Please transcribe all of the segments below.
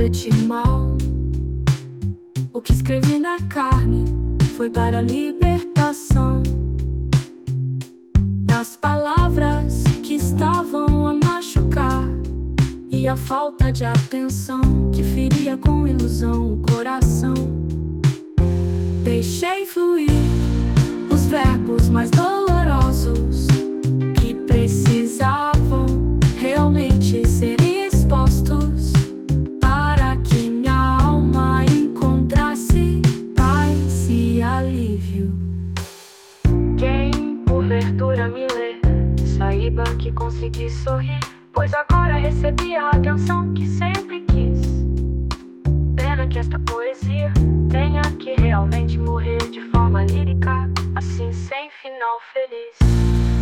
interprete mal. O que escrevi na carne foi para a libertação das palavras que estavam a machucar e a falta de atenção que feria com ilusão o coração. Deixei fluir os verbos mais dolorosos que precisavam realmente ser expostos para que minha alma encontrasse paz e alívio. Quem porventura me lê, saiba que consegui sorrir, pois agora recebi a atenção que sempre quis. Pena que esta poesia tenha que realmente morrer de forma lírica, assim sem final feliz.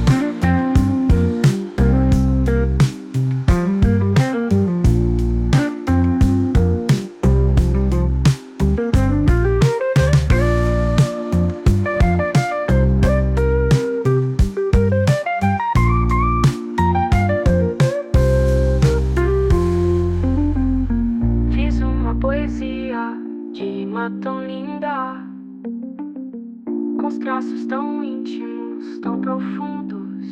De rima tão linda, com os traços tão íntimos, tão profundos,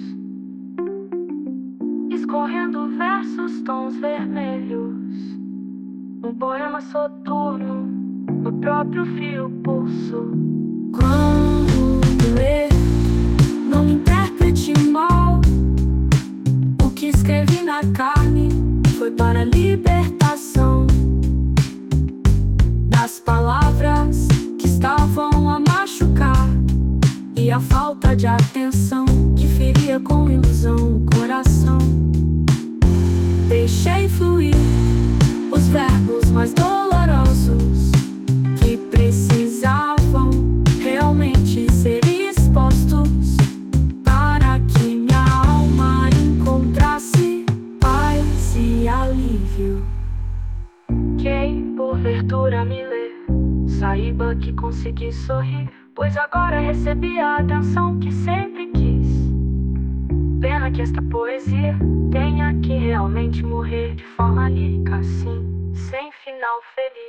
escorrendo versos tons vermelhos, um poema soturno no próprio fio pulso. Quando ler, não me interprete mal. O que escrevi na carne foi para a libertação das palavras que estavam a machucar e a falta de atenção que feria com ilusão o coração. Deixei fluir os verbos mais dolorosos que precisavam realmente ser expostos para que minha alma encontrasse paz e alívio. Quem porventura me lê, saiba que consegui sorrir, pois agora recebi a atenção que sempre quis. Pena que esta poesia tenha que realmente morrer de forma lírica, assim, sem final feliz.